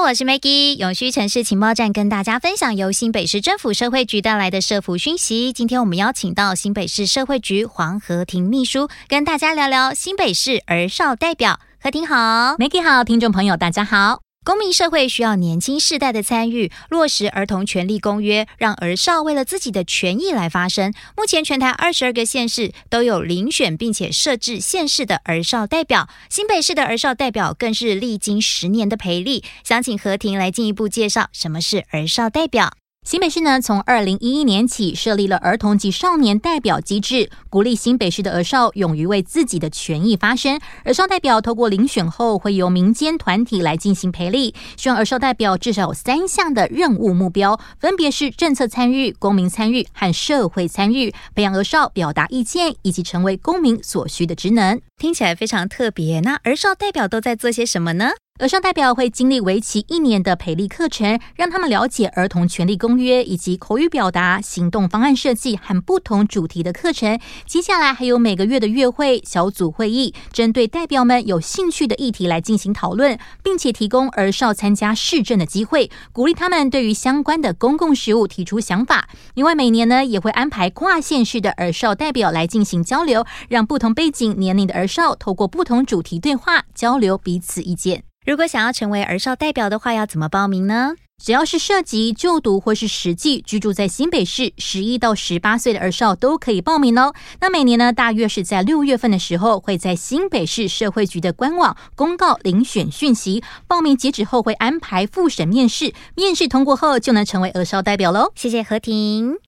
我是 Maggie， 永续城市情报站跟大家分享由新北市政府社会局带来的社福讯息。今天我们邀请到新北市社会局黄和婷秘书，跟大家聊聊新北市儿少代表。和婷好。 Maggie 好，听众朋友大家好。 公民社会需要年轻世代的参与，落实儿童权利公约，让儿少为了自己的权益来发声。目前全台22个县市都有遴选并且设置县市的儿少代表，新北市的儿少代表更是历经10年的培力。想请和婷来进一步介绍什么是儿少代表。 新北市呢，从2011年起设立了儿童及少年代表机制，鼓励新北市的儿少勇于为自己的权益发声。儿少代表透过遴选后，会由民间团体来进行培力，希望儿少代表至少有3项的任务目标，分别是政策参与、公民参与和社会参与，培养儿少表达意见以及成为公民所需的职能。 听起来非常特别，那儿少代表都在做些什么呢？ 儿少代表会经历为期1年的培力课程，让他们了解儿童权利公约以及口语表达、行动方案设计和不同主题的课程。接下来还有每个月的月会、小组会议，针对代表们有兴趣的议题来进行讨论，并且提供儿少参加市政的机会，鼓励他们对于相关的公共事务提出想法。另外每年呢，也会安排跨县市的儿少代表来进行交流，让不同背景年龄的儿少透过不同主题对话交流彼此意见。 如果想要成为儿少代表的话，要怎么报名呢？ 只要是涉及就读或是实际居住在新北市11到18岁的儿少都可以报名哦。那每年呢，大约是在6月份的时候，会在新北市社会局的官网公告遴选讯息，报名截止后会安排复审面试，面试通过后就能成为儿少代表咯。 谢谢和婷。